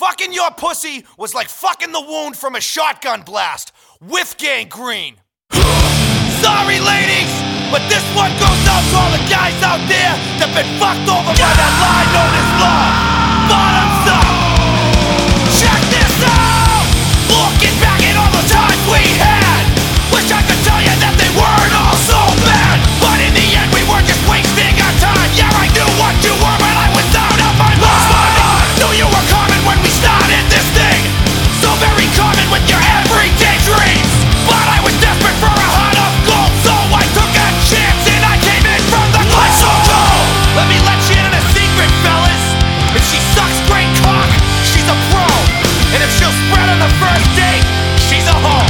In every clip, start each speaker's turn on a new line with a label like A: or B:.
A: Fucking your pussy was like fucking the wound from a shotgun blast with gangrene. Sorry, ladies, but this one goes out to all the guys out there that been fucked over by that lie known as love. Bottoms up. Check this out. Looking back at all the times we had, wish I could tell you that they weren't all so bad, but in the end we were just wasting our time. Yeah, I knew what you were, but I was out of my mind. Knew you were coming when we started this thing, so very common with your everyday dreams. But I was desperate for a heart of gold, so I took a chance and I came in from the glass so cold. Let me let you in on a secret, fellas. If she sucks great cock, she's a pro, and if she'll spread on the first date, she's a hoe.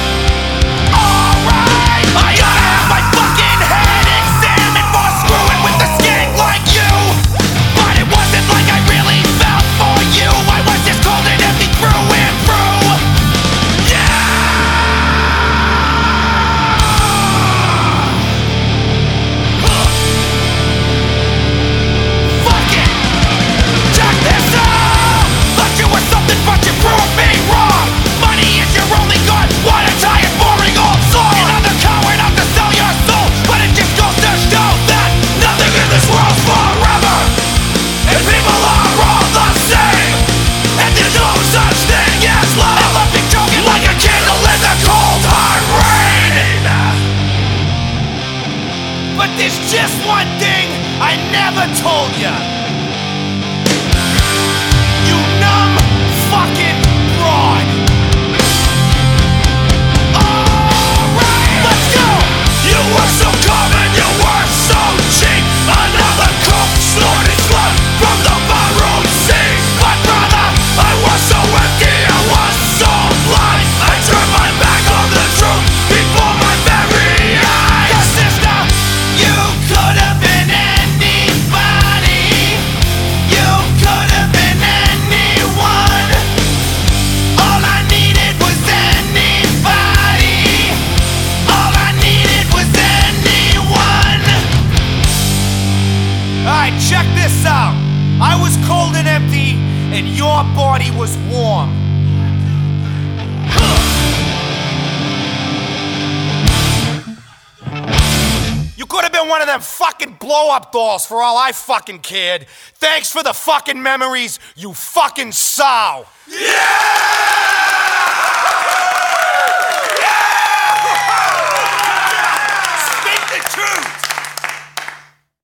A: Alright, I gotta have my fucking head examined for screwing with the skank like you, but it wasn't like I really felt for you. I was just cold and empty through and through. Yeah. Fuck it. Check this out. Thought you were something, but you proved me wrong. Money is your only god. What a tired, boring old song. Another coward out to sell your soul, but it just goes to show that nothing in this world's forever, and people are all the same, and there's no such thing as love. And left me choking like a candle in the cold hard rain. But there's just one thing I never told ya. You numb fucking broad. Alright, let's go. You were so common, you were so cheap. Another coke snorted slut from the barroom scene. But brother, I was so empty, I was so blind, I turned my back on the truth before my very eyes. 'Cause sister, you could have been anybody. You could have been anyone. All I needed was anybody. All I needed was anyone. Alright, check this out. I was cold and empty, and your body was warm. You could have been one of them fucking blow-up dolls for all I fucking cared. Thanks for the fucking memories, you fucking sow. Yeah!